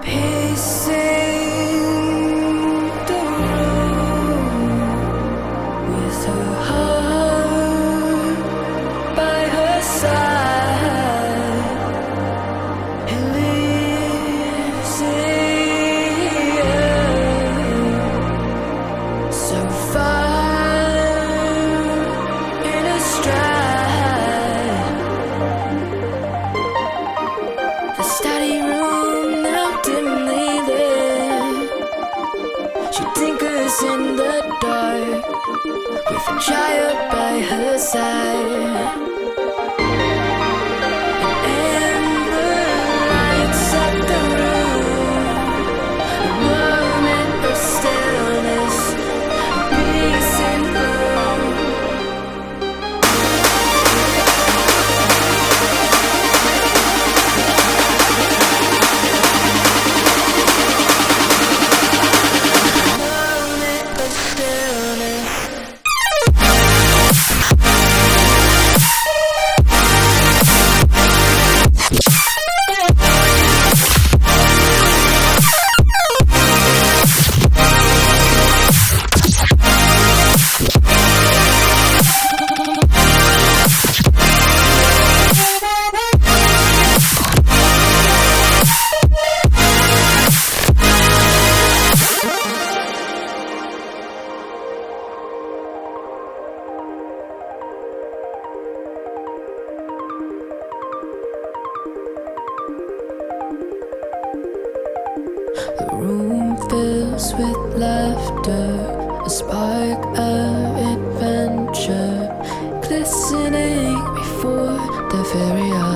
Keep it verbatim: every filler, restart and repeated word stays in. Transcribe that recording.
Pacing the room with her heart by her side. Elysium, so far in a stride. The study room now dimly lit. She tinkers in the dark with a child by her side. And the lights up the room, a moment of stillness, peace and gloom. Moment of stillness. The room fills with laughter, a spark of adventure, glistening before the very